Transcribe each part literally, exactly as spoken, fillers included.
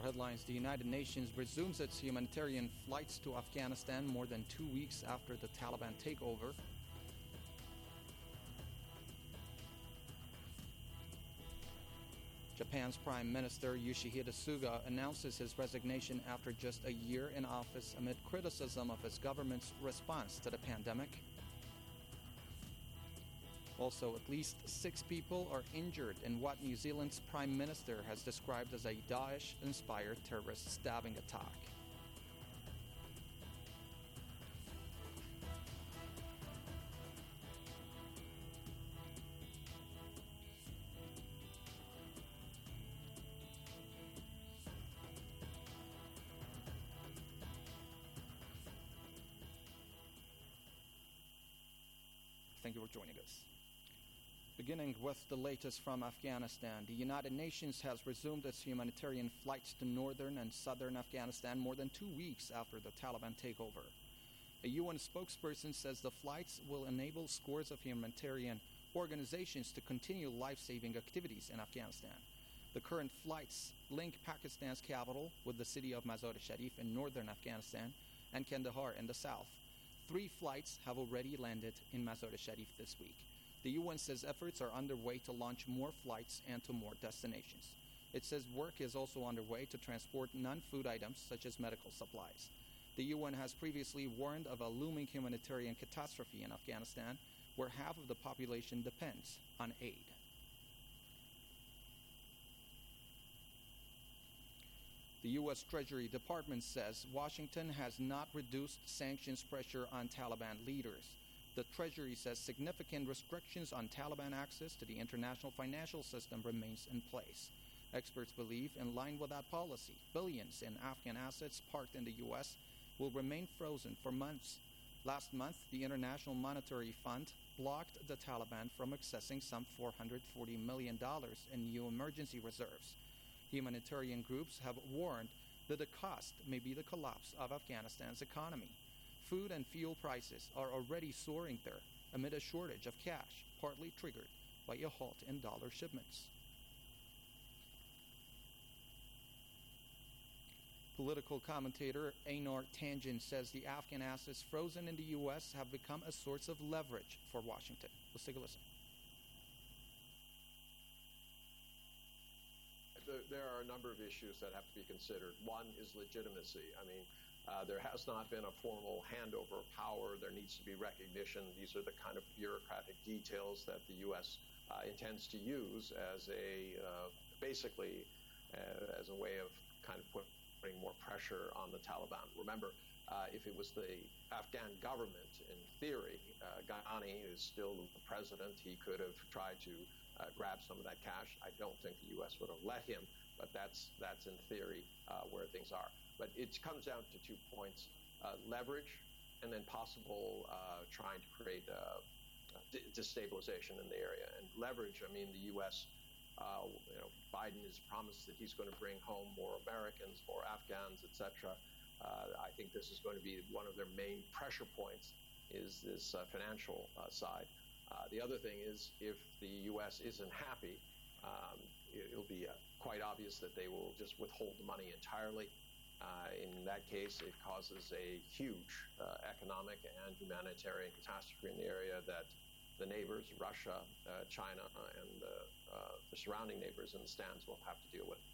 headlines, the United Nations resumes its humanitarian flights to Afghanistan more than two weeks after the Taliban takeover. Japan's Prime Minister Yoshihide Suga announces his resignation after just a year in office amid criticism of his government's response to the pandemic. Also, at least six people are injured in what New Zealand's Prime Minister has described as a Daesh-inspired terrorist stabbing attack. Thank you for joining us. Beginning with the latest from Afghanistan, the United Nations has resumed its humanitarian flights to northern and southern Afghanistan more than two weeks after the Taliban takeover. A U N spokesperson says the flights will enable scores of humanitarian organizations to continue life-saving activities in Afghanistan. The current flights link Pakistan's capital with the city of Mazar-e-Sharif in northern Afghanistan and Kandahar in the south. Three flights have already landed in Mazar-e-Sharif this week. The U N says efforts are underway to launch more flights and to more destinations. It says work is also underway to transport non-food items such as medical supplies. The U N has previously warned of a looming humanitarian catastrophe in Afghanistan, where half of the population depends on aid. The U S Treasury Department says Washington has not reduced sanctions pressure on Taliban leaders. The Treasury says significant restrictions on Taliban access to the international financial system remains in place. Experts believe, in line with that policy, billions in Afghan assets parked in the U S will remain frozen for months. Last month, the International Monetary Fund blocked the Taliban from accessing some four hundred forty million dollars in new emergency reserves. Humanitarian groups have warned that the cost may be the collapse of Afghanistan's economy. Food and fuel prices are already soaring there amid a shortage of cash, partly triggered by a halt in dollar shipments. Political commentator Einar Tangin says the Afghan assets frozen in the U S have become a source of leverage for Washington. Let's take a listen. There are a number of issues that have to be considered. One is legitimacy. I mean, uh, there has not been a formal handover of power. There needs to be recognition. These are the kind of bureaucratic details that the U S uh, intends to use as a, uh, basically, uh, as a way of kind of putting more pressure on the Taliban. Remember, uh, if it was the Afghan government, in theory, uh, Ghani is still the president, he could have tried to Uh, grab some of that cash. I don't think the U S would have let him, but that's that's in theory uh, where things are. But it comes down to two points: uh, leverage, and then possible uh, trying to create uh, destabilization in the area. And leverage, I mean, the U S, uh, you know, Biden has promised that he's going to bring home more Americans, more Afghans, et cetera. Uh, I think this is going to be one of their main pressure points, is this uh, financial uh, side. Uh, the other thing is, if the U S isn't happy, um, it, it'll be uh, quite obvious that they will just withhold the money entirely. Uh, in that case, it causes a huge uh, economic and humanitarian catastrophe in the area that the neighbors, Russia, uh, China, and uh, uh, the surrounding neighbors in the stands will have to deal with.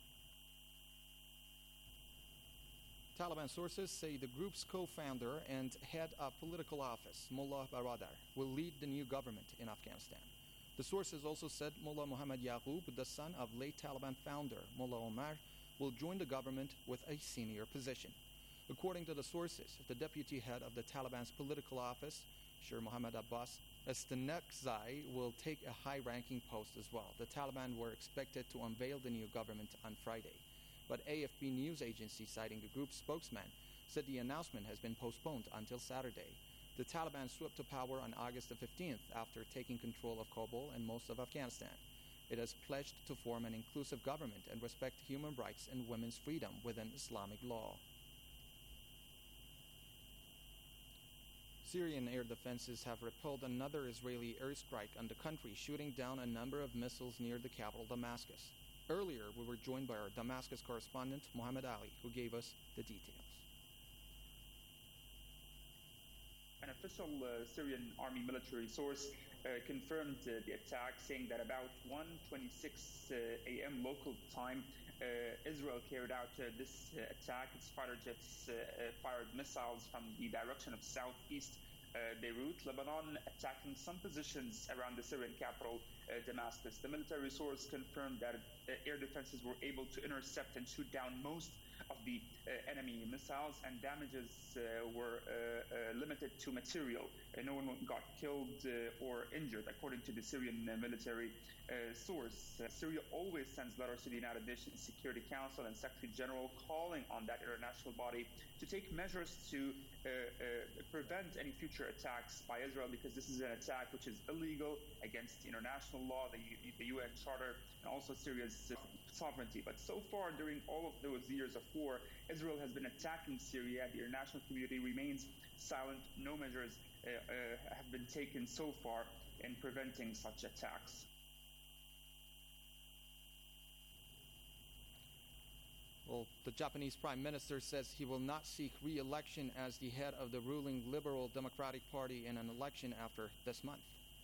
Taliban sources say the group's co-founder and head of political office, Mullah Baradar, will lead the new government in Afghanistan. The sources also said Mullah Muhammad Yaqub, the son of late Taliban founder Mullah Omar, will join the government with a senior position. According to the sources, the deputy head of the Taliban's political office, Sher Mohammad Abbas Estanekzai, will take a high-ranking post as well. The Taliban were expected to unveil the new government on Friday. But A F P news agency, citing a group spokesman, said the announcement has been postponed until Saturday. The Taliban swept to power on August the fifteenth after taking control of Kabul and most of Afghanistan. It has pledged to form an inclusive government and respect human rights and women's freedom within Islamic law. Syrian air defenses have repelled another Israeli airstrike on the country, shooting down a number of missiles near the capital, Damascus. Earlier, we were joined by our Damascus correspondent, Mohammed Ali, who gave us the details. An official uh, Syrian army military source uh, confirmed uh, the attack, saying that about one twenty-six a.m. local time, uh, Israel carried out uh, this uh, attack. Its fighter jets uh, uh, fired missiles from the direction of southeast uh, Beirut, Lebanon, attacking some positions around the Syrian capital, uh, Damascus. The military source confirmed that uh, air defenses were able to intercept and shoot down most of the uh, enemy missiles, and damages uh, were uh, uh, limited to material. Uh, no one got killed uh, or injured, according to the Syrian uh, military uh, source. Uh, Syria always sends letters to the United Nations Security Council and Secretary General calling on that international body to take measures to uh, uh, prevent any future attacks by Israel, because this is an attack which is illegal against international law, the, U- the U N Charter, and also Syria's uh, sovereignty. But so far, during all of those years of war, Israel has been attacking Syria. The international community remains silent. No measures uh, uh, have been taken so far in preventing such attacks. Well, the Japanese Prime Minister says he will not seek re-election as the head of the ruling Liberal Democratic Party in an election after this month.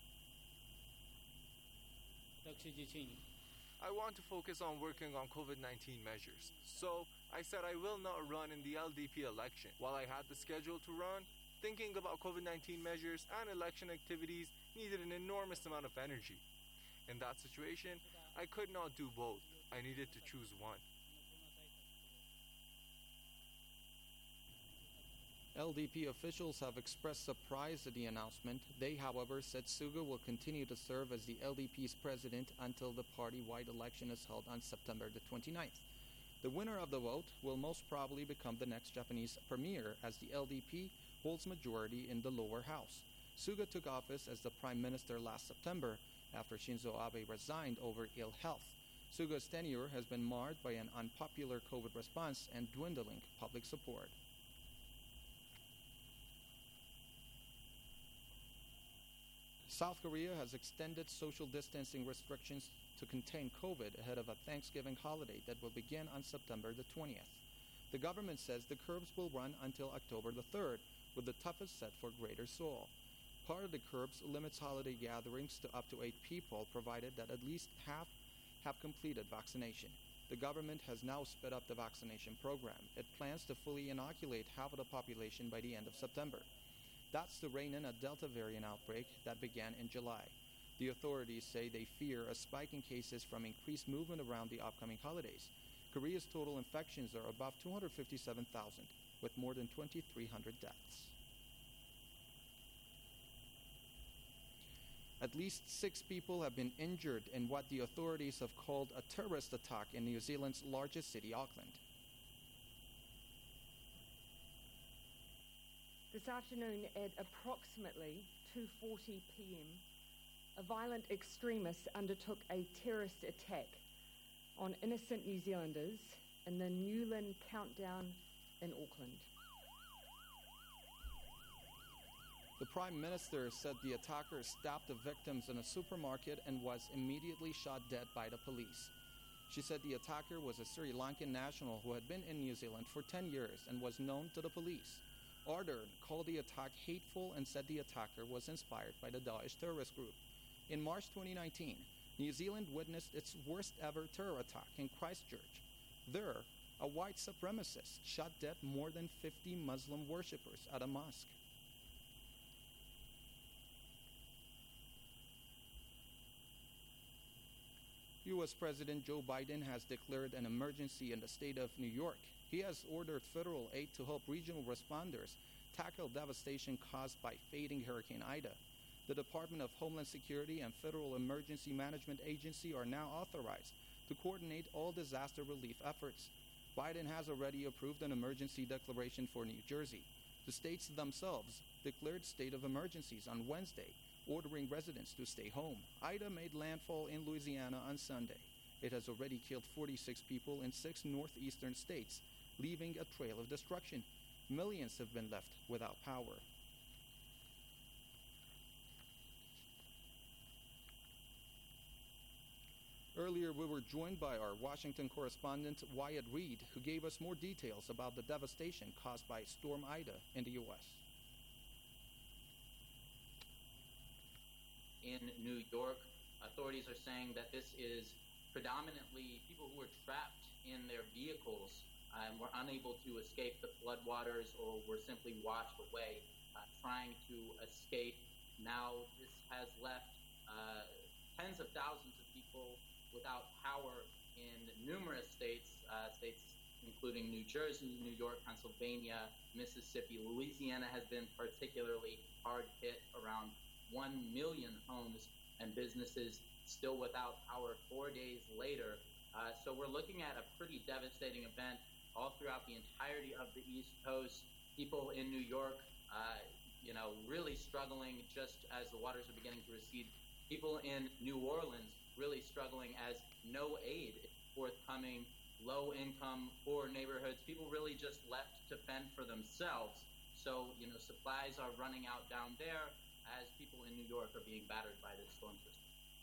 I want to focus on working on COVID nineteen measures. So I said I will not run in the L D P election. While I had the schedule to run, thinking about COVID nineteen measures and election activities needed an enormous amount of energy. In that situation, I could not do both. I needed to choose one. L D P officials have expressed surprise at the announcement. They, however, said Suga will continue to serve as the L D P's president until the party-wide election is held on September the twenty-ninth. The winner of the vote will most probably become the next Japanese premier, as the L D P holds majority in the lower house. Suga took office as the prime minister last September after Shinzo Abe resigned over ill health. Suga's tenure has been marred by an unpopular COVID response and dwindling public support. South Korea has extended social distancing restrictions to contain COVID ahead of a Thanksgiving holiday that will begin on September the twentieth. The government says the curbs will run until October the third, with the toughest set for Greater Seoul. Part of the curbs limits holiday gatherings to up to eight people, provided that at least half have completed vaccination. The government has now sped up the vaccination program. It plans to fully inoculate half of the population by the end of September. That's to rein in a Delta variant outbreak that began in July. The authorities say they fear a spike in cases from increased movement around the upcoming holidays. Korea's total infections are above two hundred fifty-seven thousand, with more than twenty-three hundred deaths. At least six people have been injured in what the authorities have called a terrorist attack in New Zealand's largest city, Auckland. This afternoon at approximately two forty p.m, a violent extremist undertook a terrorist attack on innocent New Zealanders in the Newland Countdown in Auckland. The Prime Minister said the attacker stabbed the victims in a supermarket and was immediately shot dead by the police. She said the attacker was a Sri Lankan national who had been in New Zealand for ten years and was known to the police. Ardern called the attack hateful and said the attacker was inspired by the Daesh terrorist group. In March twenty nineteen, New Zealand witnessed its worst ever terror attack in Christchurch. There, a white supremacist shot dead more than fifty Muslim worshippers at a mosque. U S President Joe Biden has declared an emergency in the state of New York. He has ordered federal aid to help regional responders tackle devastation caused by fading Hurricane Ida. The Department of Homeland Security and Federal Emergency Management Agency are now authorized to coordinate all disaster relief efforts. Biden has already approved an emergency declaration for New Jersey. The states themselves declared state of emergencies on Wednesday, ordering residents to stay home. Ida made landfall in Louisiana on Sunday. It has already killed forty-six people in six northeastern states, leaving a trail of destruction. Millions have been left without power. Earlier, we were joined by our Washington correspondent, Wyatt Reed, who gave us more details about the devastation caused by Storm Ida in the U S In New York, authorities are saying that this is predominantly people who were trapped in their vehicles and were unable to escape the floodwaters or were simply washed away, uh, trying to escape. Now, this has left uh, tens of thousands of people without power in numerous states, uh, states including New Jersey, New York, Pennsylvania, Mississippi. Louisiana has been particularly hard hit. Around one million homes and businesses still without power four days later. Uh, so we're looking at a pretty devastating event all throughout the entirety of the East Coast. People in New York, uh, you know, really struggling just as the waters are beginning to recede. People in New Orleans really struggling as no aid is forthcoming, low-income, poor neighborhoods. People really just left to fend for themselves. So, you know, supplies are running out down there as people in New York are being battered by this storm system.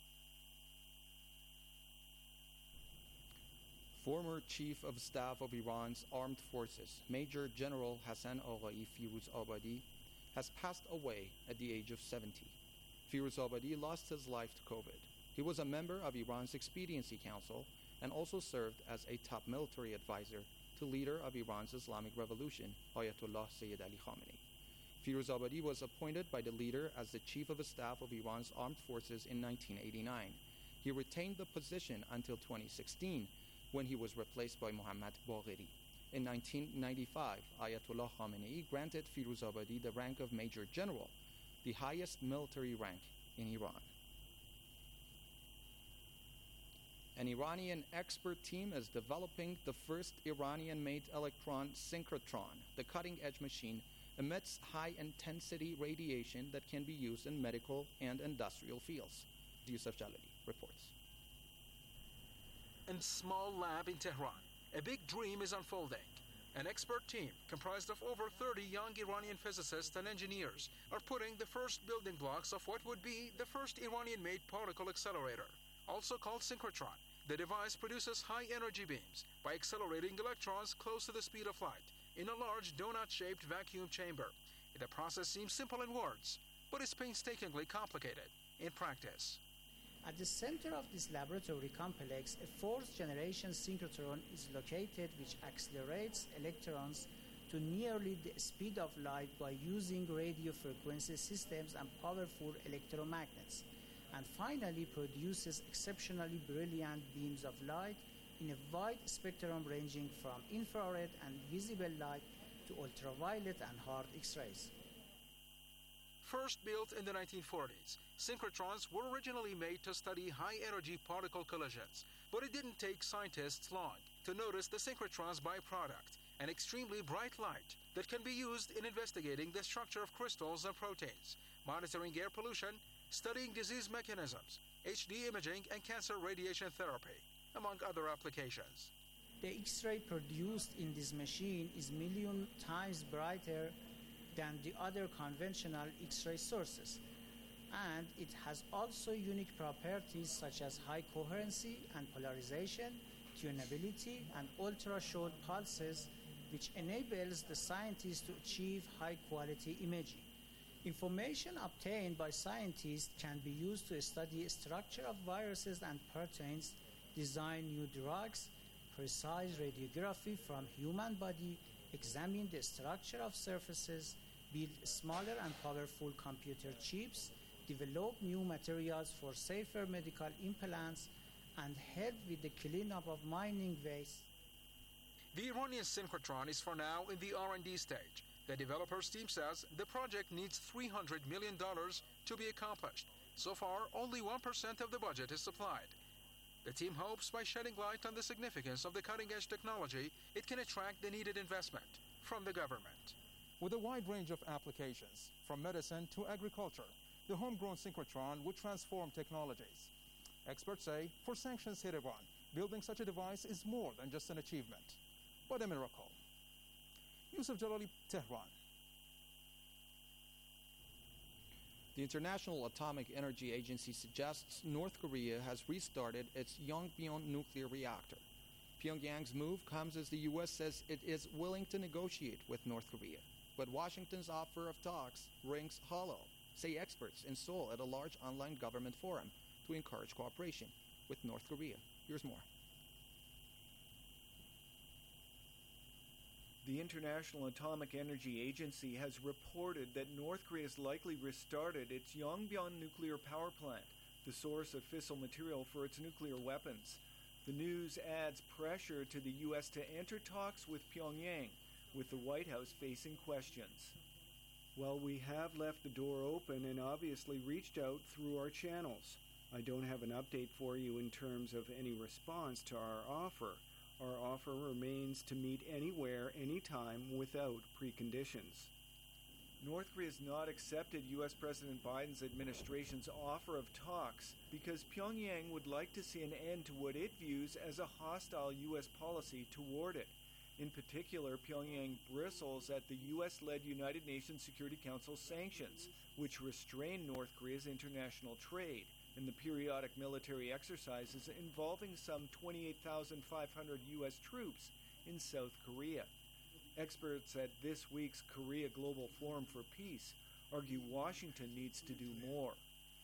Former Chief of Staff of Iran's Armed Forces, Major General Hassan Aghaei Firuzabadi, has passed away at the age of seventy. Firuzabadi lost his life to COVID. He was a member of Iran's Expediency Council and also served as a top military advisor to leader of Iran's Islamic Revolution, Ayatollah Sayyid Ali Khamenei. Firuzabadi was appointed by the leader as the Chief of Staff of Iran's Armed Forces in nineteen eighty-nine. He retained the position until twenty sixteen, when he was replaced by Mohammad Bagheri. In nineteen ninety-five, Ayatollah Khamenei granted Firuzabadi the rank of Major General, the highest military rank in Iran. An Iranian expert team is developing the first Iranian-made electron synchrotron. The cutting-edge machine emits high-intensity radiation that can be used in medical and industrial fields. Yusuf Jalali reports. In a small lab in Tehran, a big dream is unfolding. An expert team comprised of over thirty young Iranian physicists and engineers are putting the first building blocks of what would be the first Iranian-made particle accelerator, also called synchrotron. The device produces high-energy beams by accelerating electrons close to the speed of light in a large donut-shaped vacuum chamber. The process seems simple in words, but is painstakingly complicated in practice. At the center of this laboratory complex, a fourth-generation synchrotron is located which accelerates electrons to nearly the speed of light by using radio frequency systems and powerful electromagnets, and finally produces exceptionally brilliant beams of light in a wide spectrum ranging from infrared and visible light to ultraviolet and hard X-rays. First built in the nineteen forties, synchrotrons were originally made to study high-energy particle collisions, but it didn't take scientists long to notice the synchrotron's byproduct, an extremely bright light that can be used in investigating the structure of crystals and proteins, monitoring air pollution, studying disease mechanisms, H D imaging, and cancer radiation therapy, among other applications. The X-ray produced in this machine is a million times brighter than the other conventional X-ray sources, and it has also unique properties such as high coherency and polarization, tunability, and ultra-short pulses, which enables the scientists to achieve high-quality imaging. Information obtained by scientists can be used to study the structure of viruses and proteins, design new drugs, precise radiography from human body, examine the structure of surfaces, build smaller and powerful computer chips, develop new materials for safer medical implants, and help with the cleanup of mining waste. The Iranian synchrotron is for now in the R and D stage. The developers team says the project needs three hundred million dollars to be accomplished. So far, only one percent of the budget is supplied. The team hopes by shedding light on the significance of the cutting-edge technology, it can attract the needed investment from the government. With a wide range of applications, from medicine to agriculture, the homegrown synchrotron would transform technologies. Experts say for sanctions hit Iran, building such a device is more than just an achievement, but a miracle. Yusuf Jalali, Tehran. The International Atomic Energy Agency suggests North Korea has restarted its Yongbyon nuclear reactor. Pyongyang's move comes as the U S says it is willing to negotiate with North Korea. But Washington's offer of talks rings hollow, say experts in Seoul at a large online government forum to encourage cooperation with North Korea. Here's more. The International Atomic Energy Agency has reported that North Korea has likely restarted its Yongbyon nuclear power plant, the source of fissile material for its nuclear weapons. The news adds pressure to the U S to enter talks with Pyongyang, with the White House facing questions. While we have left the door open and obviously reached out through our channels, I don't have an update for you in terms of any response to our offer. Our offer remains to meet anywhere, anytime, without preconditions. North Korea has not accepted U S President Biden's administration's offer of talks because Pyongyang would like to see an end to what it views as a hostile U S policy toward it. In particular, Pyongyang bristles at the U S-led United Nations Security Council sanctions, which restrain North Korea's international trade, and the periodic military exercises involving some twenty-eight thousand five hundred U S troops in South Korea. Experts at this week's Korea Global Forum for Peace argue Washington needs to do more.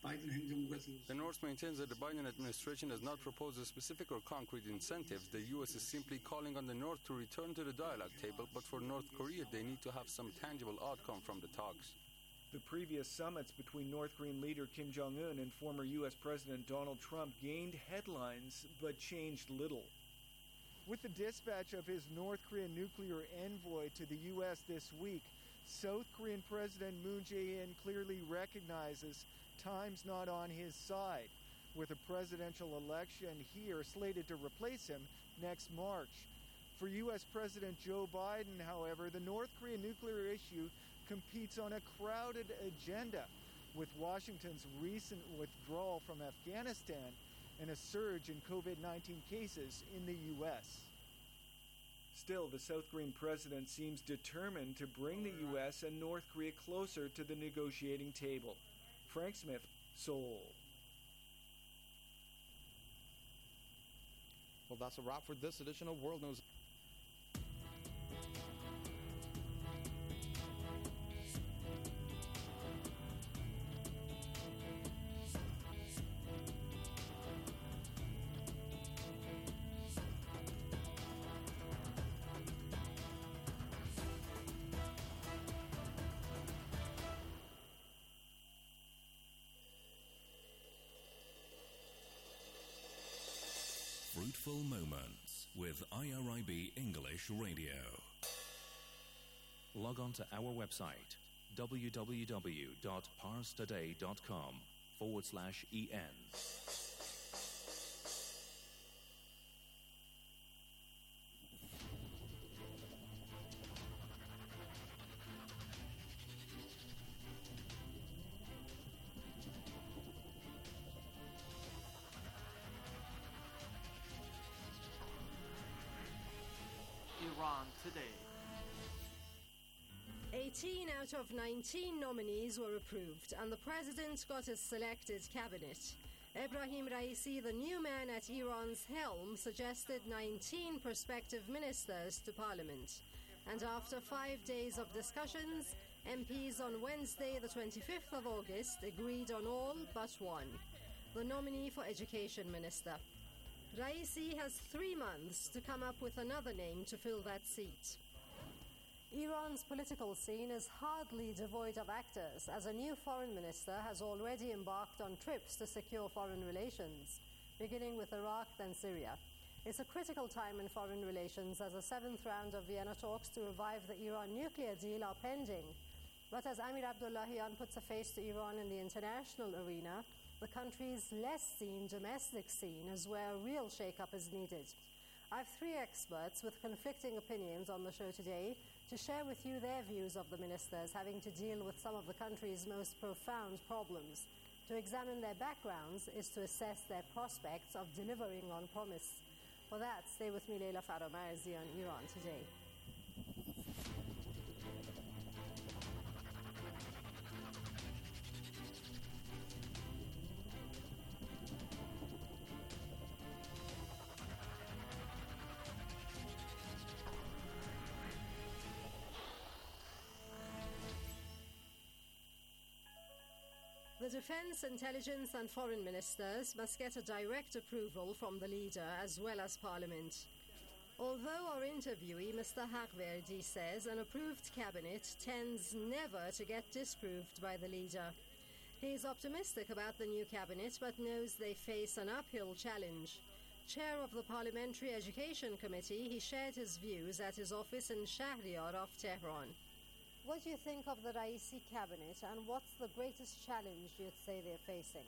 The North maintains that the Biden administration has not proposed a specific or concrete incentives. The U S is simply calling on the North to return to the dialogue table, but for North Korea, they need to have some tangible outcome from the talks. The previous summits between North Korean leader Kim Jong-un and former U S President Donald Trump gained headlines but changed little. With the dispatch of his North Korean nuclear envoy to the U S this week, South Korean President Moon Jae-in clearly recognizes time's not on his side, with a presidential election here slated to replace him next March. For U S President Joe Biden, however, the North Korean nuclear issue competes on a crowded agenda, with Washington's recent withdrawal from Afghanistan and a surge in COVID nineteen cases in the U S. Still, the South Korean president seems determined to bring the U S and North Korea closer to the negotiating table. Frank Smith, Seoul. Well, that's a wrap for this edition of World News. Fruitful Moments with I R I B English Radio. Log on to our website www.parstoday.com forward slash en. Iran Today. eighteen out of nineteen nominees were approved, and the president got a selected cabinet. Ebrahim Raisi, the new man at Iran's helm, suggested nineteen prospective ministers to parliament. And after five days of discussions, M Ps on Wednesday, the twenty-fifth of August, agreed on all but one, the nominee for Education Minister. Raisi has three months to come up with another name to fill that seat. Iran's political scene is hardly devoid of actors, as a new foreign minister has already embarked on trips to secure foreign relations, beginning with Iraq, then Syria. It's a critical time in foreign relations, as a seventh round of Vienna talks to revive the Iran nuclear deal are pending. But as Amir Abdullahian puts a face to Iran in the international arena, the country's less seen domestic scene is where a real shake-up is needed. I have three experts with conflicting opinions on the show today to share with you their views of the ministers having to deal with some of the country's most profound problems. To examine their backgrounds is to assess their prospects of delivering on promise. For that, stay with me, Leila Faromarzi, on Iran Today. The Defense, Intelligence and Foreign Ministers must get a direct approval from the leader as well as Parliament. Although our interviewee, Mister Haqverdi, says an approved cabinet tends never to get disproved by the leader. He is optimistic about the new cabinet but knows they face an uphill challenge. Chair of the Parliamentary Education Committee, he shared his views at his office in Shahriyar of Tehran. What do you think of the Raisi cabinet and what's the greatest challenge you'd say they're facing?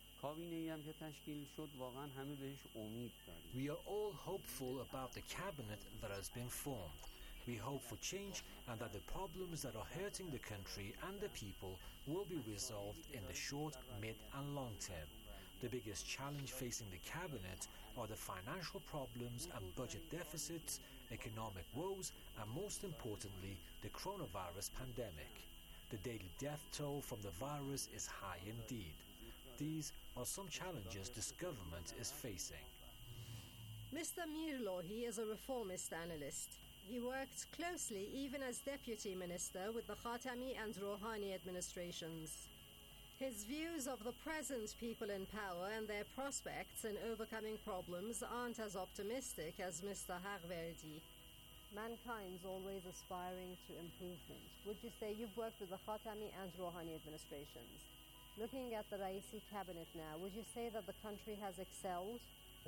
We are all hopeful about the cabinet that has been formed. We hope for change and that the problems that are hurting the country and the people will be resolved in the short, mid and long term. The biggest challenge facing the cabinet are the financial problems and budget deficits, economic woes, and most importantly, the coronavirus pandemic. The daily death toll from the virus is high indeed. These are some challenges this government is facing. Mister Mirlohi is a reformist analyst. He worked closely even as deputy minister with the Khatami and Rouhani administrations. His views of the present people in power and their prospects in overcoming problems aren't as optimistic as Mister Haqverdi. Mankind's always aspiring to improvement. Would you say you've worked with the Khatami and Rouhani administrations? Looking at the Raisi cabinet now, would you say that the country has excelled?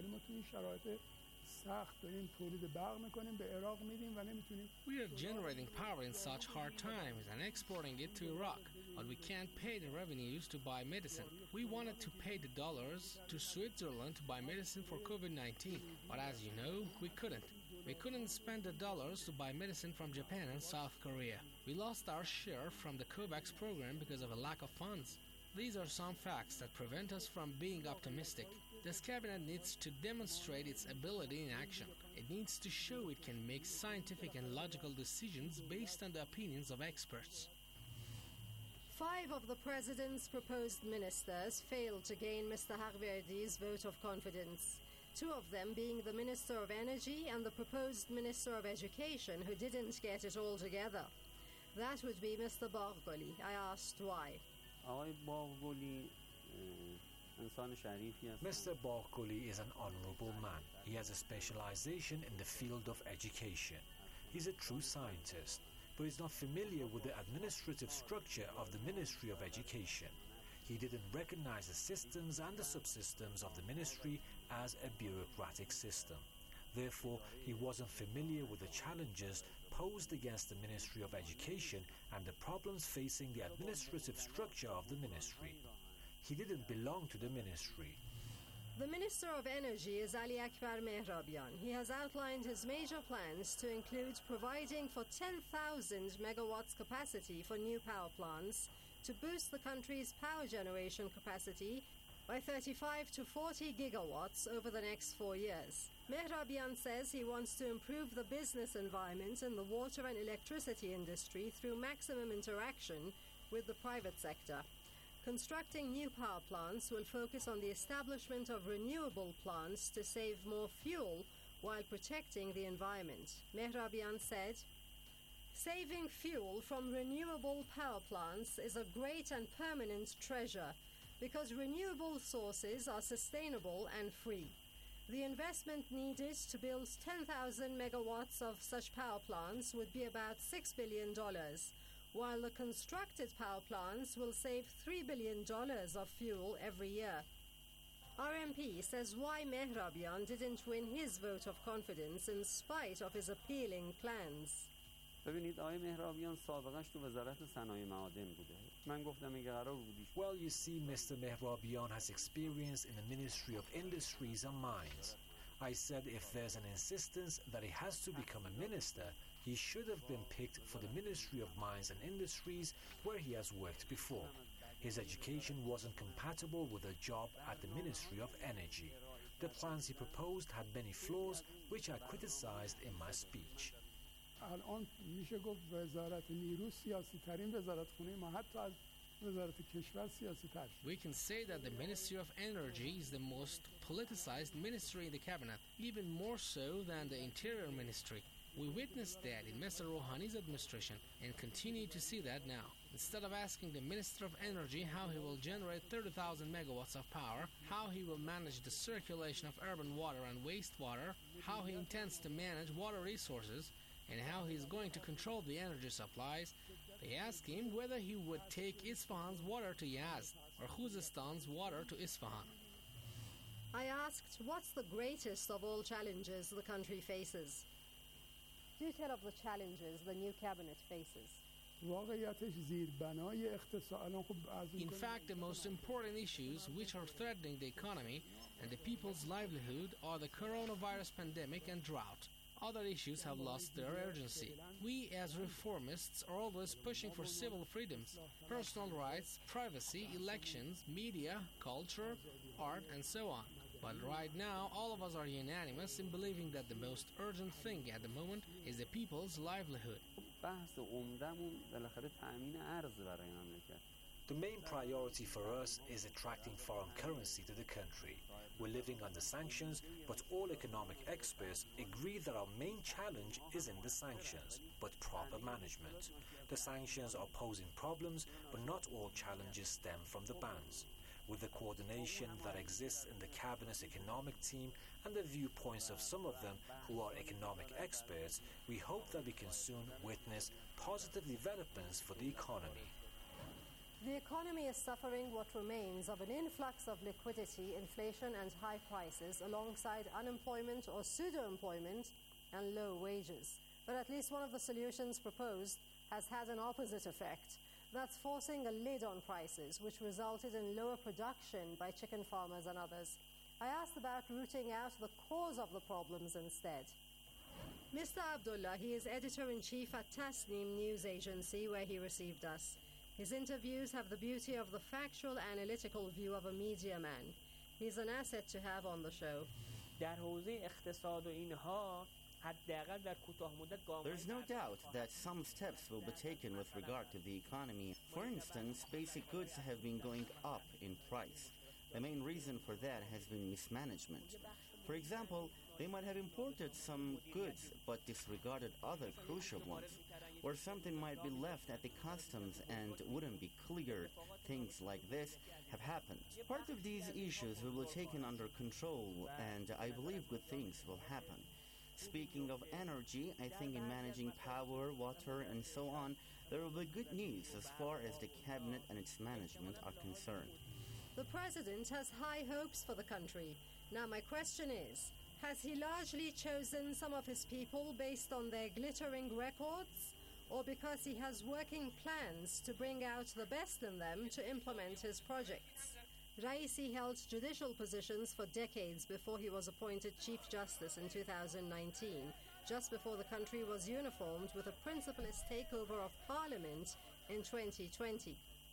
We are generating power in such hard times and exporting it to Iraq, but we can't pay the revenues to buy medicine. We wanted to pay the dollars to Switzerland to buy medicine for COVID nineteen, but as you know, we couldn't. We couldn't spend the dollars to buy medicine from Japan and South Korea. We lost our share from the COVAX program because of a lack of funds. These are some facts that prevent us from being optimistic. This cabinet needs to demonstrate its ability in action. It needs to show it can make scientific and logical decisions based on the opinions of experts. Five of the president's proposed ministers failed to gain Mister Haqverdi's vote of confidence. Two of them being the Minister of Energy and the proposed Minister of Education, who didn't get it all together. That would be Mister Baghgoli. I asked why. Mister Baghgoli is an honorable man. He has a specialization in the field of education. He's a true scientist, but he's not familiar with the administrative structure of the Ministry of Education. He didn't recognize the systems and the subsystems of the ministry as a bureaucratic system. Therefore, he wasn't familiar with the challenges posed against the Ministry of Education and the problems facing the administrative structure of the ministry. He didn't belong to the ministry. The Minister of Energy is Ali Akbar Mehrabian. He has outlined his major plans to include providing for ten thousand megawatts capacity for new power plants to boost the country's power generation capacity by thirty-five to forty gigawatts over the next four years. Mehrabian says he wants to improve the business environment in the water and electricity industry through maximum interaction with the private sector. Constructing new power plants will focus on the establishment of renewable plants to save more fuel while protecting the environment. Mehrabian said, "Saving fuel from renewable power plants is a great and permanent treasure because renewable sources are sustainable and free. The investment needed to build ten thousand megawatts of such power plants would be about six billion dollars, while the constructed power plants will save three billion dollars of fuel every year." Our M P says why Mehrabian didn't win his vote of confidence in spite of his appealing plans. ببینید آقای مهرابیان سابقش تو وزارت صنایع معادن بوده. من گفتم اگه قرار بودیش. Well, you see, Mister Mehrabian has experience in the Ministry of Industries and Mines. I said if there's an insistence that he has to become a minister, he should have been picked for the Ministry of Mines and Industries where he has worked before. His education wasn't compatible with a job at the Ministry of Energy. The plans he proposed had many flaws, which I criticized in my speech. الان میشه گفت وزارت نیرو سیاسی ترین وزارتخونه ما حتی از وزارت کشور سیاسی تر شد. We can say that the Ministry of Energy is the most politicized ministry in the cabinet, even more so than the Interior Ministry. We witnessed that in Mister Rouhani's administration and continue to see that now. Instead of asking the Minister of Energy how he will generate thirty thousand megawatts of power, how he will manage the circulation of urban water and wastewater, how he intends to manage water resources, and how he is going to control the energy supplies, they asked him whether he would take Isfahan's water to Yazd or Khuzestan's water to Isfahan. I asked, what's the greatest of all challenges the country faces? Do tell of the challenges the new cabinet faces. In fact, the most important issues which are threatening the economy and the people's livelihood are the coronavirus pandemic and drought. Other issues have lost their urgency. We as reformists are always pushing for civil freedoms, personal rights, privacy, elections, media, culture, art, and so on. But right now, all of us are unanimous in believing that the most urgent thing at the moment is the people's livelihood. The main priority for us is attracting foreign currency to the country. We're living under sanctions, but all economic experts agree that our main challenge isn't the sanctions, but proper management. The sanctions are posing problems, but not all challenges stem from the bans. With the coordination that exists in the Cabinet's economic team and the viewpoints of some of them who are economic experts, we hope that we can soon witness positive developments for the economy. The economy is suffering what remains of an influx of liquidity, inflation and high prices alongside unemployment or pseudo-employment and low wages. But at least one of the solutions proposed has had an opposite effect. That's forcing a lid on prices, which resulted in lower production by chicken farmers and others. I asked about rooting out the cause of the problems instead. Mister Abdullah, he is editor-in-chief at Tasnim news agency where he received us. His interviews have the beauty of the factual, analytical view of a media man. He's an asset to have on the show. There's no doubt that some steps will be taken with regard to the economy. For instance, basic goods have been going up in price. The main reason for that has been mismanagement. For example, they might have imported some goods but disregarded other crucial ones, or something might be left at the customs and wouldn't be cleared. Things like this have happened. Part of these issues will be taken under control, and I believe good things will happen. Speaking of energy, I think in managing power, water, and so on, there will be good news as far as the cabinet and its management are concerned. The president has high hopes for the country. Now my question is, has he largely chosen some of his people based on their glittering records, or because he has working plans to bring out the best in them to implement his projects? Raisi held judicial positions for decades before he was appointed Chief Justice in two thousand nineteen, just before the country was uniformed with a principlist takeover of Parliament in twenty twenty.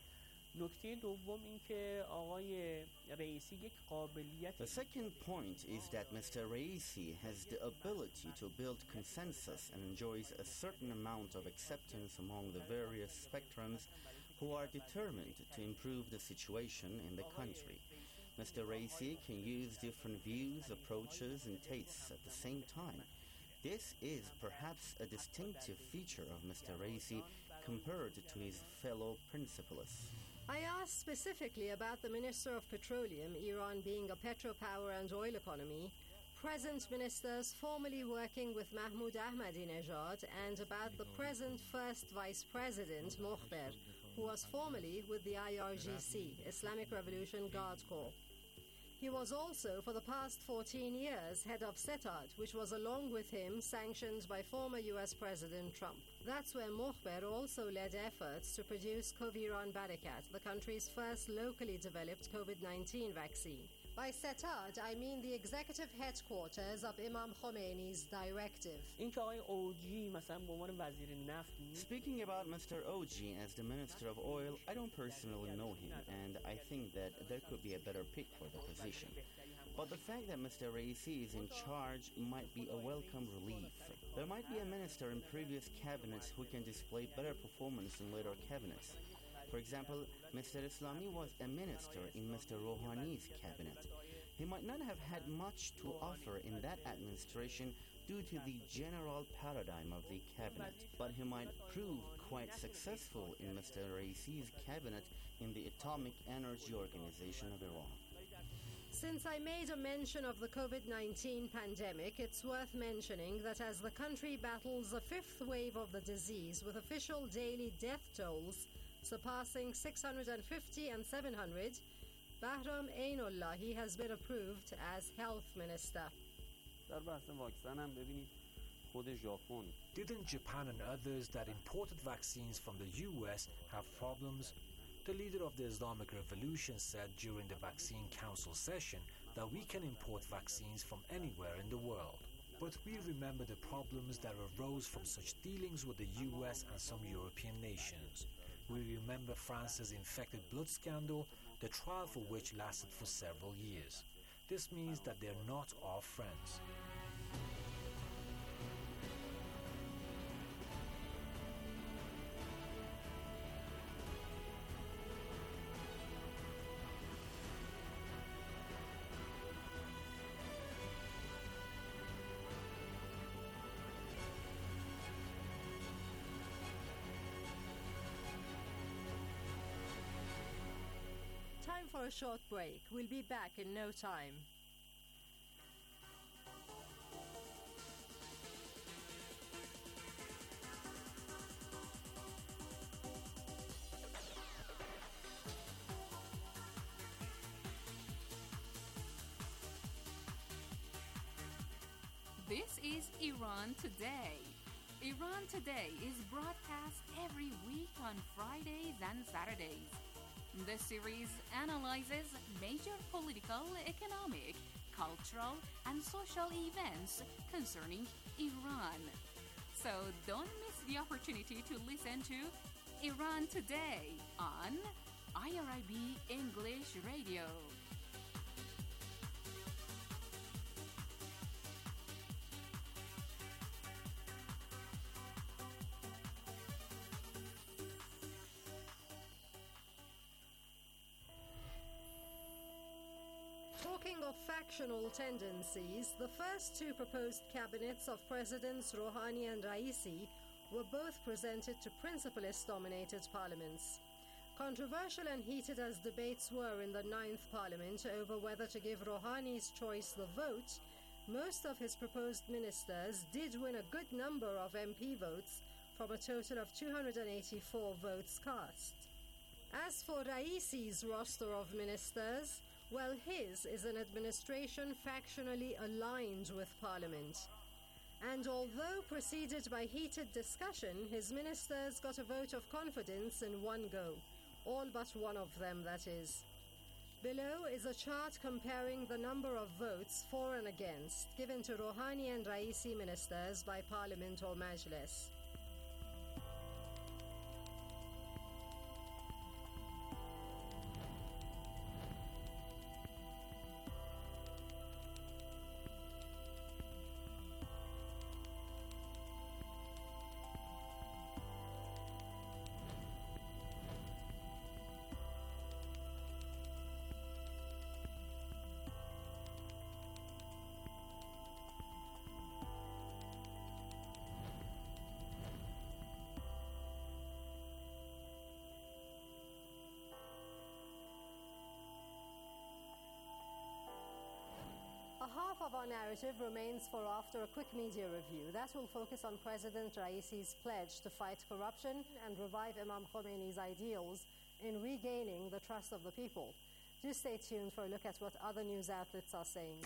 The second point is that Mister Raisi has the ability to build consensus and enjoys a certain amount of acceptance among the various spectrums who are determined to improve the situation in the country. Mister Raisi can use different views, approaches, and tastes at the same time. This is perhaps a distinctive feature of Mister Raisi compared to his fellow principalists. I asked specifically about the Minister of Petroleum, Iran being a petropower and oil economy, present ministers formerly working with Mahmoud Ahmadinejad, and about the present First Vice President, Mokhber, who was formerly with the I R G C, Islamic Revolution Guard Corps. He was also, for the past fourteen years, head of SETAD, which was along with him sanctioned by former U S President Trump. That's where Mokhber also led efforts to produce Coviran Barakat, the country's first locally developed COVID nineteen vaccine. By SETAD, I mean the executive headquarters of Imam Khomeini's directive. Speaking about Mister Oji as the Minister of Oil, I don't personally know him, and I think that there could be a better pick for the position. But the fact that Mister Raisi is in charge might be a welcome relief. There might be a minister in previous cabinets who can display better performance in later cabinets. For example, Mister Islami was a minister in Mister Rouhani's cabinet. He might not have had much to offer in that administration due to the general paradigm of the cabinet, but he might prove quite successful in Mister Raisi's cabinet in the Atomic Energy Organization of Iran. Since I made a mention of the COVID nineteen pandemic, it's worth mentioning that as the country battles a fifth wave of the disease with official daily death tolls surpassing six hundred fifty and seven hundred, Bahram Ainullahi has been approved as health minister. Didn't Japan and others that imported vaccines from the U S have problems? The leader of the Islamic Revolution said during the Vaccine Council session that we can import vaccines from anywhere in the world. But we remember the problems that arose from such dealings with the U S and some European nations. We remember France's infected blood scandal, the trial for which lasted for several years. This means that they're not our friends. Time for a short break. We'll be back in no time. This is Iran Today. Iran Today is broadcast every week on Fridays and Saturdays. The series analyzes major political, economic, cultural, and social events concerning Iran. So don't miss the opportunity to listen to Iran Today on I R I B English Radio. Talking of factional tendencies, the first two proposed cabinets of Presidents Rouhani and Raisi were both presented to principalist-dominated parliaments. Controversial and heated as debates were in the ninth Parliament over whether to give Rouhani's choice the vote, most of his proposed ministers did win a good number of M P votes from a total of two hundred eighty-four votes cast. As for Raisi's roster of ministers, well, his is an administration factionally aligned with Parliament. And although preceded by heated discussion, his ministers got a vote of confidence in one go. All but one of them, that is. Below is a chart comparing the number of votes for and against given to Rouhani and Raisi ministers by Parliament or Majlis. Half of our narrative remains for after a quick media review. That will focus on President Raisi's pledge to fight corruption and revive Imam Khomeini's ideals in regaining the trust of the people. Do stay tuned for a look at what other news outlets are saying.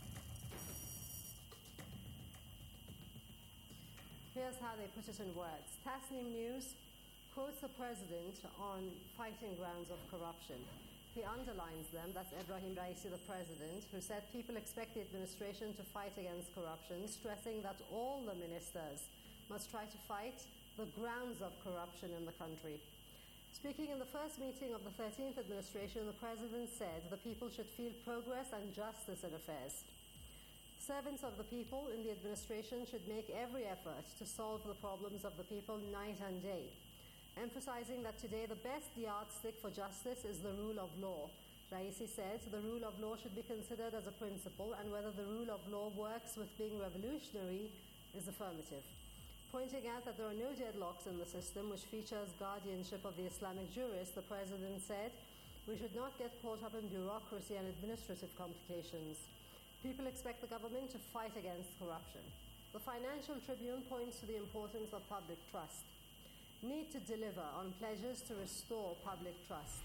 Here's how they put it in words. Tasnim News quotes the president on fighting grounds of corruption. He underlines them, that's Ebrahim Raisi, the president, who said people expect the administration to fight against corruption, stressing that all the ministers must try to fight the grounds of corruption in the country. Speaking in the first meeting of the thirteenth administration, the president said the people should feel progress and justice in affairs. Servants of the people in the administration should make every effort to solve the problems of the people night and day, emphasizing that today the best yardstick for justice is the rule of law, Raisi said the rule of law should be considered as a principle, and whether the rule of law works with being revolutionary is affirmative. Pointing out that there are no deadlocks in the system, which features guardianship of the Islamic jurist, the president said, "We should not get caught up in bureaucracy and administrative complications. People expect the government to fight against corruption." The Financial Tribune points to the importance of public trust. Need to deliver on pledges to restore public trust.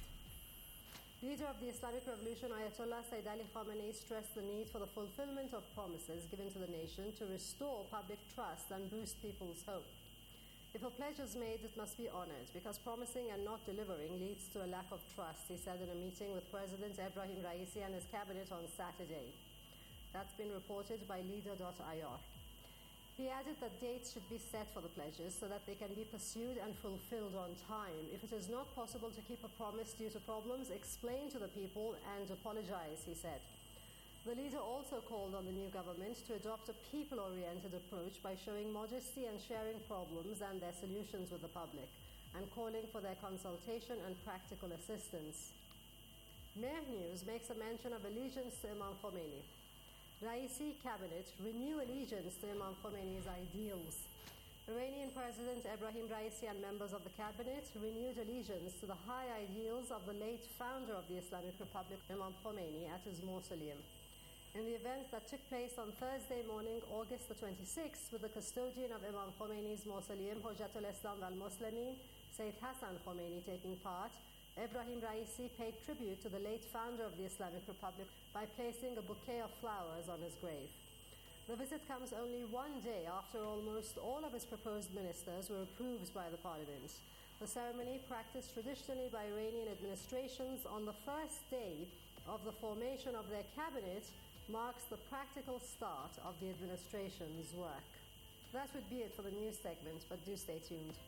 Leader of the Islamic Revolution, Ayatollah Sayyid Ali Khamenei, stressed the need for the fulfillment of promises given to the nation to restore public trust and boost people's hope. If a pledge is made, it must be honored, because promising and not delivering leads to a lack of trust, he said in a meeting with President Ebrahim Raisi and his cabinet on Saturday. That's been reported by leader dot I R. He added that dates should be set for the pledges so that they can be pursued and fulfilled on time. If it is not possible to keep a promise due to problems, explain to the people and apologize, he said. The leader also called on the new government to adopt a people-oriented approach by showing modesty and sharing problems and their solutions with the public, and calling for their consultation and practical assistance. Mehr News makes a mention of allegiance to Imam Khomeini. Raisi cabinet renew allegiance to Imam Khomeini's ideals. Iranian President Ebrahim Raisi and members of the cabinet renewed allegiance to the high ideals of the late founder of the Islamic Republic, Imam Khomeini, at his mausoleum. In the event that took place on Thursday morning, August the twenty-sixth, with the custodian of Imam Khomeini's mausoleum, Hujjatul Islam wal Muslimin, Sayyid Hassan Khomeini, taking part, Ebrahim Raisi paid tribute to the late founder of the Islamic Republic by placing a bouquet of flowers on his grave. The visit comes only one day after almost all of his proposed ministers were approved by the parliament. The ceremony, practiced traditionally by Iranian administrations on the first day of the formation of their cabinet, marks the practical start of the administration's work. That would be it for the news segment, but do stay tuned.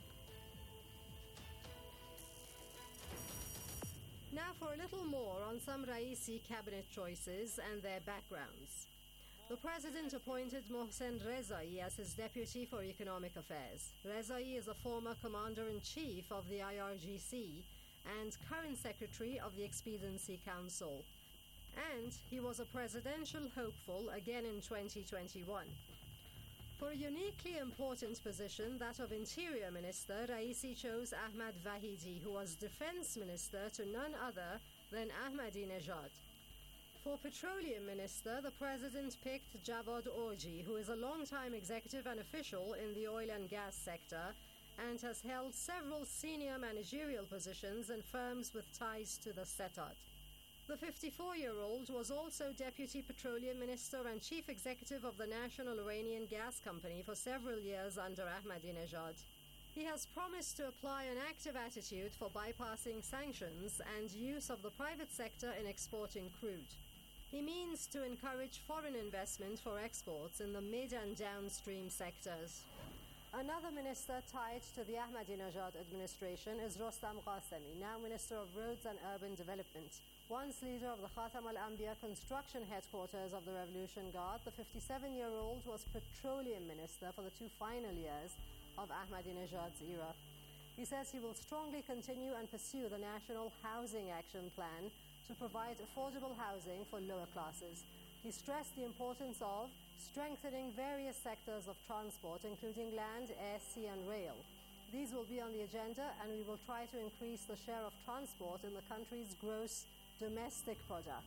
Now for a little more on some Raisi cabinet choices and their backgrounds. The president appointed Mohsen Rezai as his deputy for economic affairs. Rezai is a former commander-in-chief of the I R G C and current secretary of the Expediency Council. And he was a presidential hopeful again in twenty twenty-one. For a uniquely important position, that of Interior Minister, Raisi chose Ahmad Vahidi, who was Defense Minister to none other than Ahmadinejad. For Petroleum Minister, the President picked Javad Orji, who is a long-time executive and official in the oil and gas sector and has held several senior managerial positions in firms with ties to the Setad. The fifty-four-year-old was also Deputy Petroleum Minister and Chief Executive of the National Iranian Gas Company for several years under Ahmadinejad. He has promised to apply an active attitude for bypassing sanctions and use of the private sector in exporting crude. He means to encourage foreign investment for exports in the mid and downstream sectors. Another minister tied to the Ahmadinejad administration is Rostam Qasemi, now Minister of Roads and Urban Development. Once leader of the Khatam al-Anbiya construction headquarters of the Revolution Guard, the fifty-seven-year-old was Petroleum Minister for the two final years of Ahmadinejad's era. He says he will strongly continue and pursue the National Housing Action Plan to provide affordable housing for lower classes. He stressed the importance of strengthening various sectors of transport, including land, air, sea, and rail. These will be on the agenda, and we will try to increase the share of transport in the country's gross domestic product.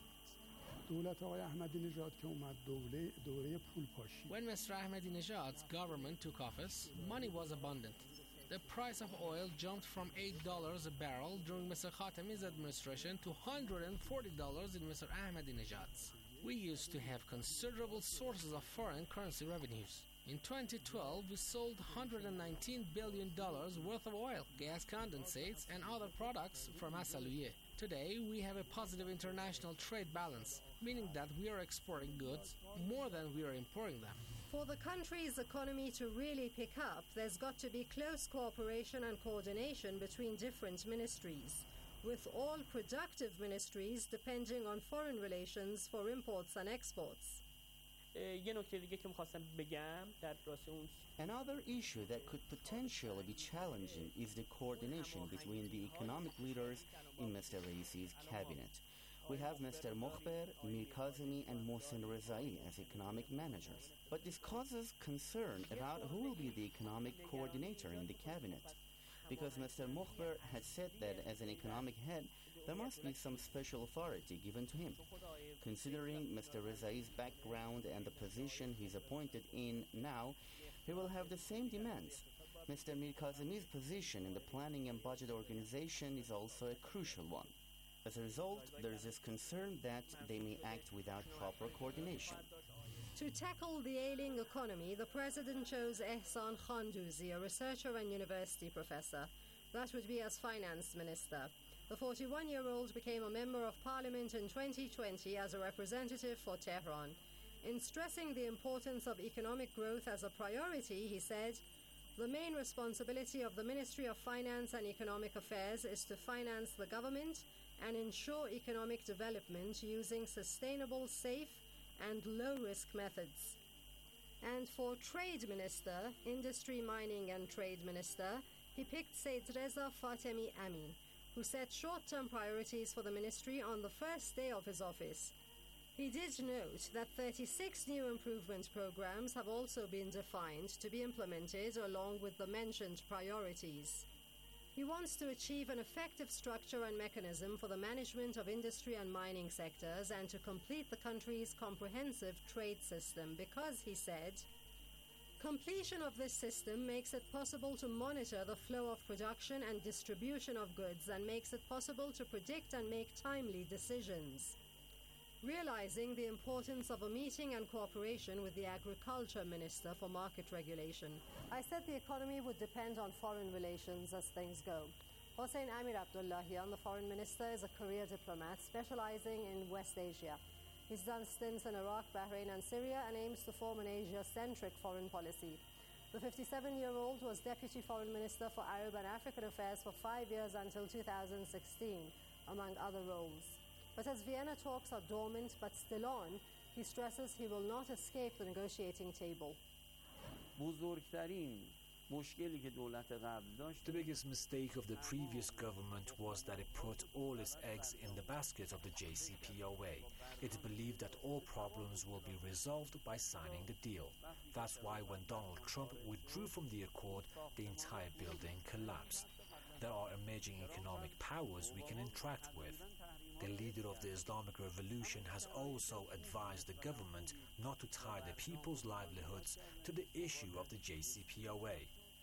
When Mister Ahmadinejad's government took office, money was abundant. The price of oil jumped from eight dollars a barrel during Mister Khatami's administration to one hundred forty dollars in Mister Ahmadinejad's. We used to have considerable sources of foreign currency revenues. In twenty twelve, we sold one hundred nineteen billion dollars worth of oil, gas condensates, and other products from Asaluye. Today, we have a positive international trade balance, meaning that we are exporting goods more than we are importing them. For the country's economy to really pick up, there's got to be close cooperation and coordination between different ministries, with all productive ministries depending on foreign relations for imports and exports. یه نکته دیگه که می‌خواستم بگم در راست اون Another issue that could potentially be challenging is the coordination between the economic leaders in Mister Raisi's cabinet. We have Mister Mokhber, Mir Kazemi, and Mohsen Rezai as economic managers. But this causes concern about who will be the economic coordinator in the cabinet. Because Mister Mokhber has said that as an economic head, there must be some special authority given to him. Considering Mister Rezai's background and the position he's appointed in now, he will have the same demands. Mister Mir Kazemi's position in the planning and budget organization is also a crucial one. As a result, there is this concern that they may act without proper coordination. To tackle the ailing economy, the president chose Ehsan Khandouzi, a researcher and university professor. That would be as finance minister. The forty-one-year-old became a member of parliament in twenty twenty as a representative for Tehran. In stressing the importance of economic growth as a priority, he said, "The main responsibility of the Ministry of Finance and Economic Affairs is to finance the government and ensure economic development using sustainable, safe, and low-risk methods." And for Trade Minister, Industry, Mining and Trade Minister, he picked Said Reza Fatemi Amin, who set short-term priorities for the ministry on the first day of his office. He did note that thirty-six new improvement programs have also been defined to be implemented along with the mentioned priorities. He wants to achieve an effective structure and mechanism for the management of industry and mining sectors and to complete the country's comprehensive trade system because, he said, completion of this system makes it possible to monitor the flow of production and distribution of goods and makes it possible to predict and make timely decisions. Realizing the importance of a meeting and cooperation with the Agriculture Minister for Market Regulation, I said the economy would depend on foreign relations as things go. Hossein Amir Abdullahian, the foreign minister, is a career diplomat specializing in West Asia. He's done stints in Iraq, Bahrain and Syria and aims to form an Asia-centric foreign policy. The fifty-seven-year-old was Deputy Foreign Minister for Arab and African Affairs for five years until two thousand sixteen, among other roles. But as Vienna talks are dormant but still on, he stresses he will not escape the negotiating table. The biggest mistake of the previous government was that it put all its eggs in the basket of the J C P O A. It believed that all problems will be resolved by signing the deal. That's why when Donald Trump withdrew from the accord, the entire building collapsed. There are emerging economic powers we can interact with. The leader of the Islamic Revolution has also advised the government not to tie the people's livelihoods to the issue of the J C P O A.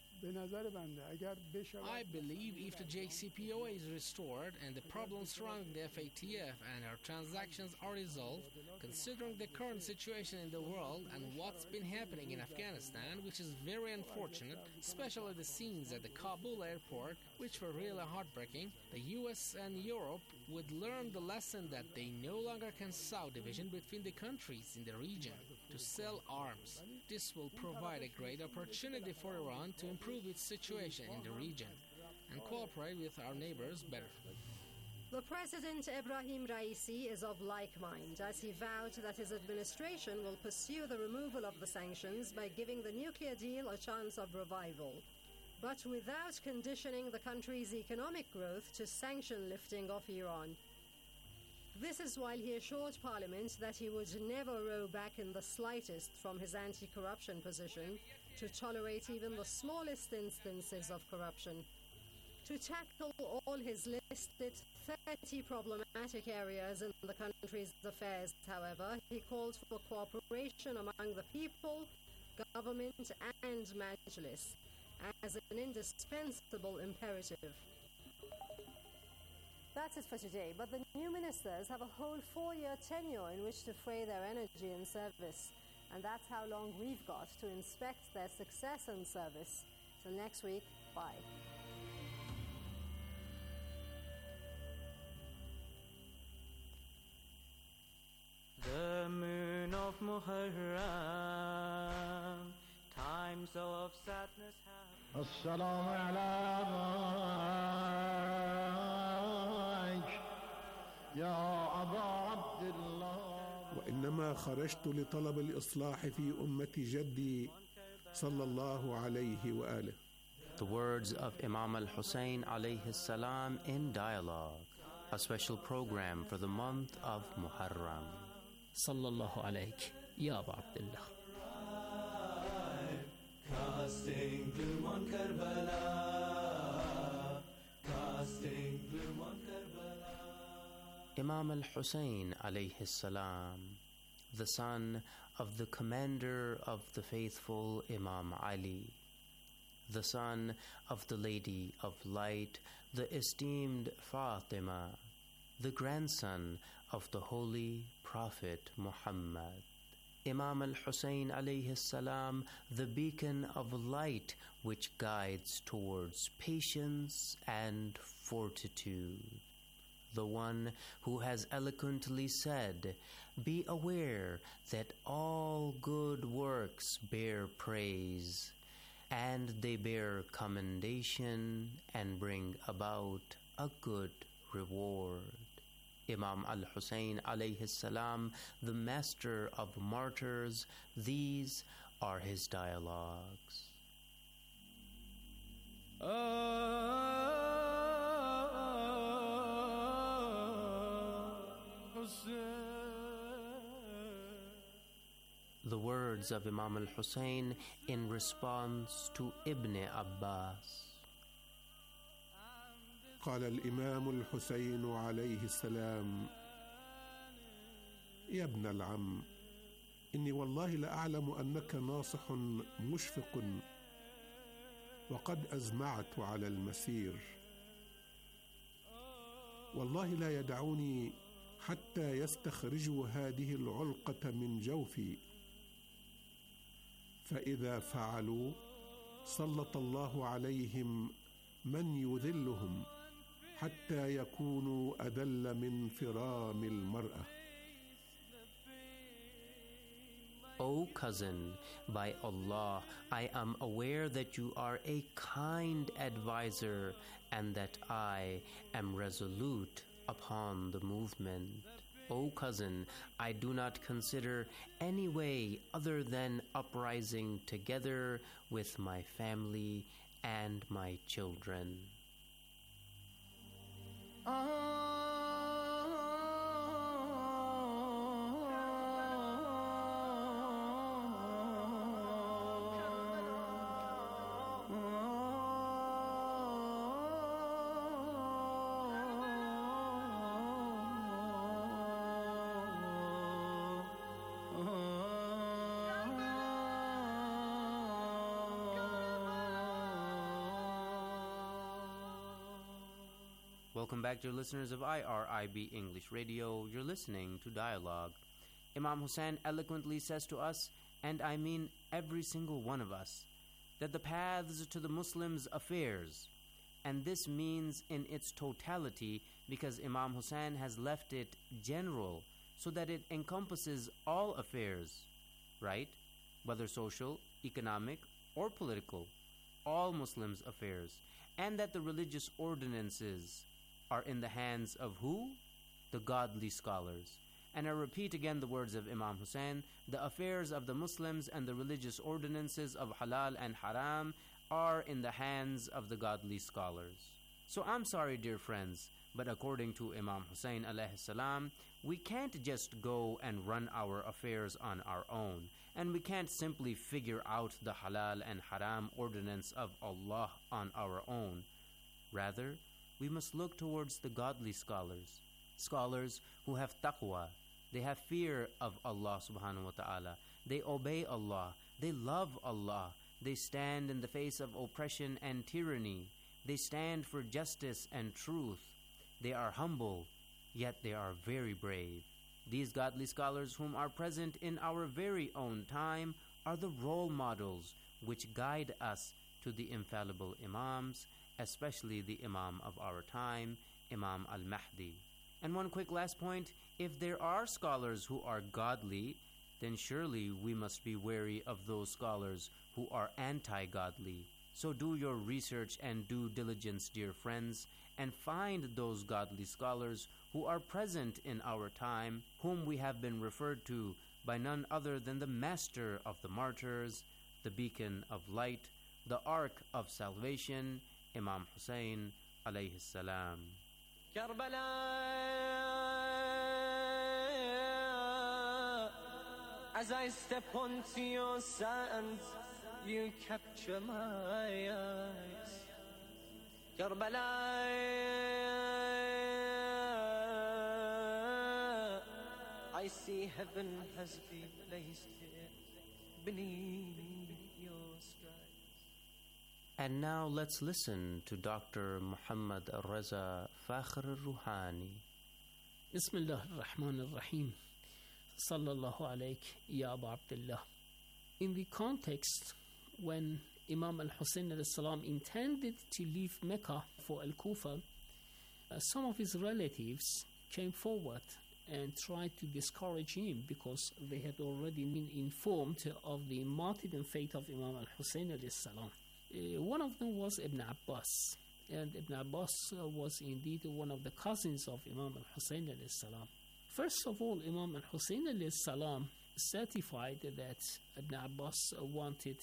I believe if the J C P O A is restored and the problems surrounding the F A T F and our transactions are resolved, considering the current situation in the world and what's been happening in Afghanistan, which is very unfortunate, especially the scenes at the Kabul airport, which were really heartbreaking, the U S and Europe would learn the lesson that they no longer can sow division between the countries in the region to sell arms. This will provide a great opportunity for Iran to improve its situation in the region and cooperate with our neighbors better. The President Ebrahim Raisi is of like mind, as he vowed that his administration will pursue the removal of the sanctions by giving the nuclear deal a chance of revival, but without conditioning the country's economic growth to sanction lifting of Iran. This is while he assured Parliament that he would never row back in the slightest from his anti-corruption position to tolerate even the smallest instances of corruption. To tackle all his listed thirty problematic areas in the country's affairs, however, he called for cooperation among the people, government and Majlis as an indispensable imperative. That's it for today, but the new ministers have a whole four-year tenure in which to fray their energy in service, and that's how long we've got to inspect their success and service. Till next week, bye. The moon of Muharram, times of sadness have... السلام عليك يا أبا عبد الله. إنما خرجت لطلب الإصلاح في أمة جدي صلى الله عليه وآله. The words of Imam al-Hussein alayhi salam in dialogue, a special program for the month of Muharram. Sallallahu alayk, Ya Abu Abdullah. Casting gloom on Karbala, casting gloom on Karbala. Imam al-Hussein alayhi salam, the son of the commander of the faithful Imam Ali, the son of the Lady of Light, the esteemed Fatima, the grandson of the Holy Prophet Muhammad. Imam al-Hussein alayhi salam, the beacon of light which guides towards patience and fortitude. The one who has eloquently said, "Be aware that all good works bear praise, and they bear commendation and bring about a good reward." Imam al-Hussein alayhi salam, the master of martyrs, these are his dialogues. The words of Imam al-Hussein in response to Ibn Abbas. قال الإمام الحسين عليه السلام: يا ابن العم، إني والله لأعلم أنك ناصح مشفق، وقد أزمعت على المسير، والله لا يدعوني حتى يستخرجوا هذه العلقة من جوفي، فإذا فعلوا سلط الله عليهم من يذلهم حتى يكونوا أذل من فرام المرأة. O cousin, by Allah, I am aware that you are a kind advisor and that I am resolute upon the movement. O cousin, I do not consider any way other than uprising together with my family and my children. Welcome back, dear listeners of I R I B English Radio. You're listening to Dialogue. Imam Hussein eloquently says to us, and I mean every single one of us, that the paths to the Muslims' affairs, and this means in its totality because Imam Hussein has left it general so that it encompasses all affairs, right? Whether social, economic, or political, all Muslims' affairs, and that the religious ordinances are in the hands of who? The godly scholars. And I repeat again the words of Imam Hussein, the affairs of the Muslims and the religious ordinances of halal and haram are in the hands of the godly scholars. So I'm sorry, dear friends, but according to Imam Hussein alayhi salam, we can't just go and run our affairs on our own, and we can't simply figure out the halal and haram ordinance of Allah on our own. Rather, we must look towards the godly scholars, scholars who have taqwa. They have fear of Allah subhanahu wa ta'ala. They obey Allah. They love Allah. They stand in the face of oppression and tyranny. They stand for justice and truth. They are humble, yet they are very brave. These godly scholars whom are present in our very own time are the role models which guide us to the infallible Imams, especially the Imam of our time, Imam al-Mahdi. And one quick last point, if there are scholars who are godly, then surely we must be wary of those scholars who are anti-godly. So do your research and due diligence, dear friends, and find those godly scholars who are present in our time, whom we have been referred to by none other than the master of the martyrs, the beacon of light, the ark of salvation, Imam Hussein alayhi salam. Karbala, as I step onto your sands, you capture my eyes. Karbala, I see heaven has been placed here beneath your strides. And now let's listen to Doctor Muhammad Reza Fakhr al-Ruhani. Bismillah ar-Rahman ar-Rahim. Sallallahu alayk ya Abu Abdullah. In the context when Imam al-Hussein alayhi salam intended to leave Mecca for Al-Kufa, uh, some of his relatives came forward and tried to discourage him because they had already been informed of the martyrdom fate of Imam al-Hussein alayhi salam. Uh, one of them was Ibn Abbas, and Ibn Abbas uh, was indeed one of the cousins of Imam al-Hussein alayhi salam. First of all, Imam al-Hussein alayhi salam certified that Ibn Abbas uh, wanted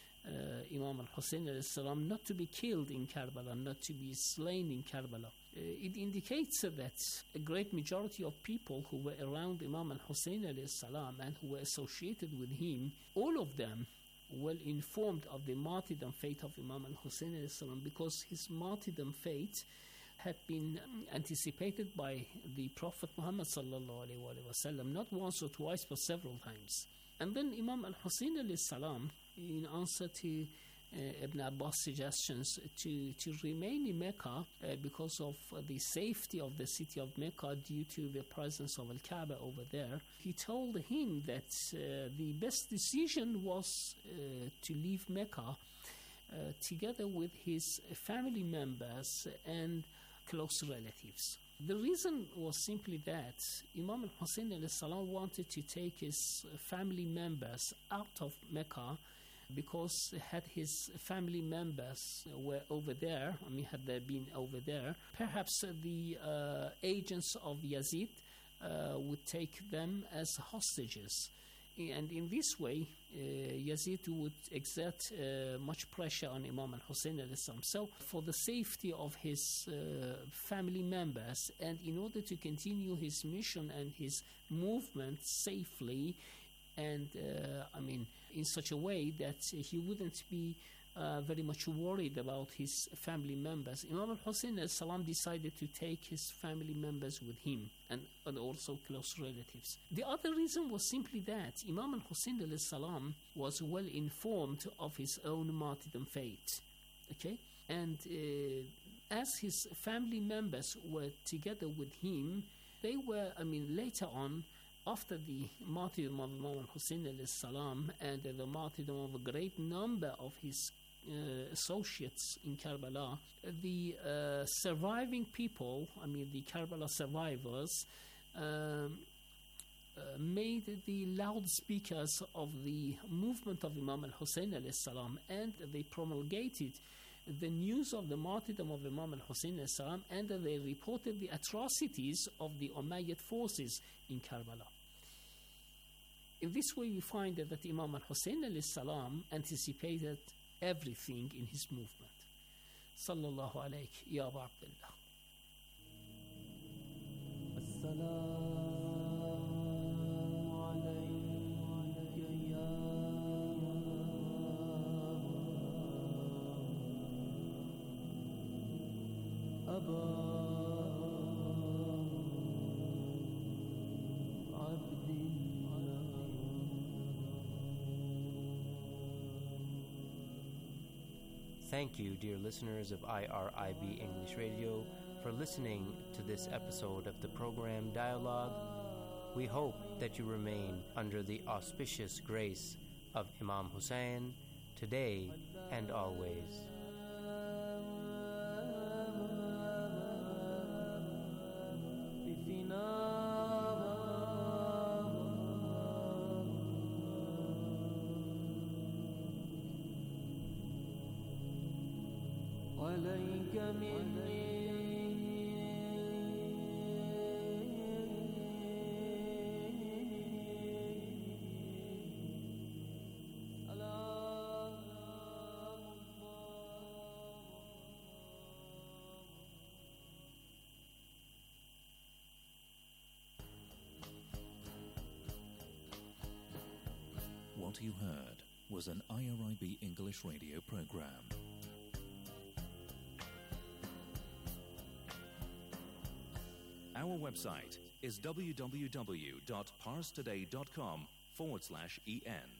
uh, Imam al-Hussein alayhi salam not to be killed in Karbala, not to be slain in Karbala. Uh, it indicates uh, that a great majority of people who were around Imam al-Hussein alayhi salam and who were associated with him, all of them well informed of the martyrdom fate of Imam al-Hussein alayhi salam, because his martyrdom fate had been um, anticipated by the Prophet Muhammad sallallahu alaihi wasallam, not once or twice but several times. And then Imam al-Hussein alayhi salam, in answer to uh, Ibn Abbas' suggestions to, to remain in Mecca uh, because of uh, the safety of the city of Mecca due to the presence of Al-Kaaba over there, he told him that uh, the best decision was uh, to leave Mecca uh, together with his family members and close relatives. The reason was simply that Imam al-Hussein alayhi salam wanted to take his family members out of Mecca, because had his family members were over there, I mean, had they been over there, perhaps uh, the uh, agents of Yazid uh, would take them as hostages. And in this way, uh, Yazid would exert uh, much pressure on Imam al-Hussein alayhi salam. So, for the safety of his uh, family members, and in order to continue his mission and his movement safely, and uh, I mean, in such a way that he wouldn't be uh, very much worried about his family members, Imam al-Hussein alayhi salam decided to take his family members with him, and, and also close relatives. The other reason was simply that Imam al-Hussein alayhi salam was well informed of his own martyrdom fate. Okay? And uh, as his family members were together with him, they were, I mean, later on, after the martyrdom of Imam al-Hussein alayhi salam and uh, the martyrdom of a great number of his uh, associates in Karbala, the uh, surviving people, I mean the Karbala survivors, um, uh, made the loudspeakers of the movement of Imam al-Hussein alayhi salam, and they promulgated the news of the martyrdom of Imam al-Hussein alayhi salam, and they reported the atrocities of the Umayyad forces in Karbala. In this way, we find that Imam al-Hussein alayhi salam anticipated everything in his movement. Sallallahu alayk ya Abu Abdullah. Thank you, dear listeners of I R I B English Radio, for listening to this episode of the program Dialogue. We hope that you remain under the auspicious grace of Imam Hussein today and always. عليك مني What you heard was an I R I B English radio program. Our website is www.parstoday.com forward slash en.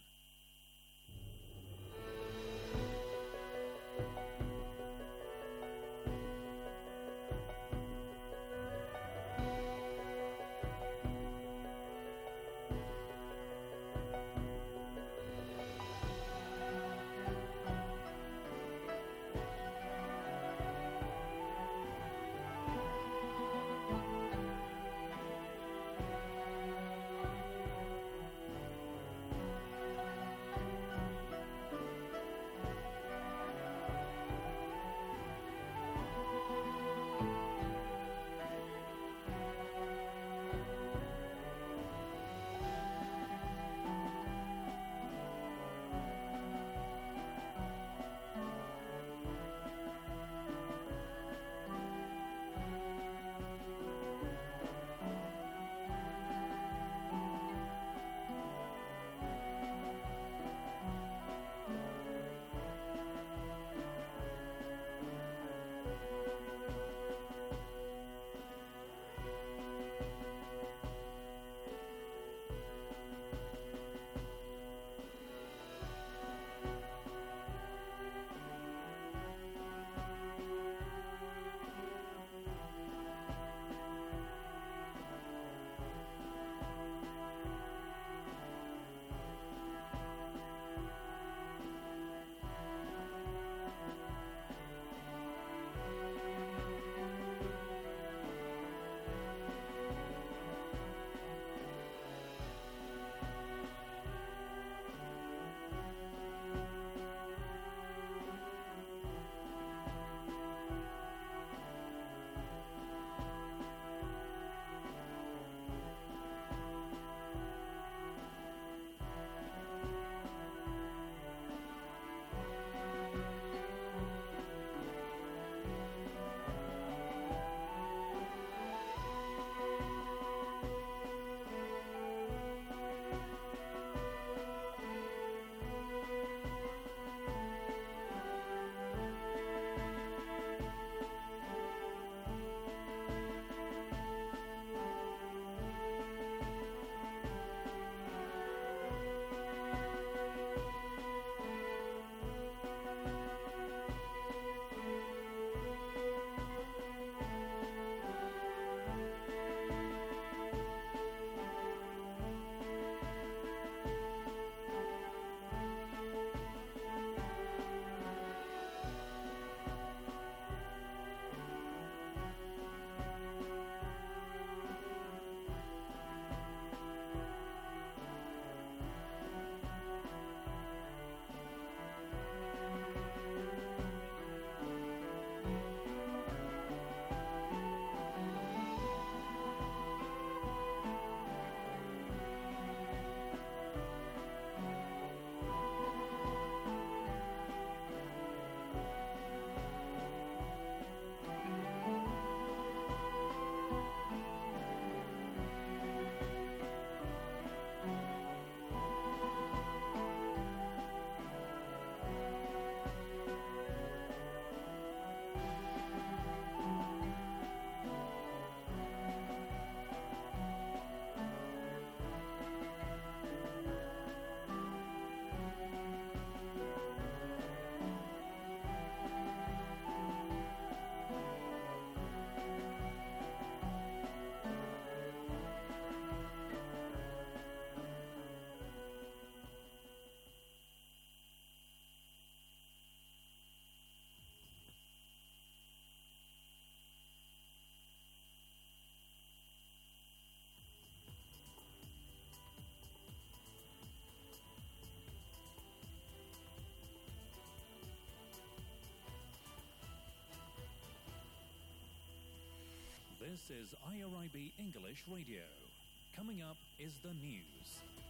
This is I R I B English Radio. Coming up is the news.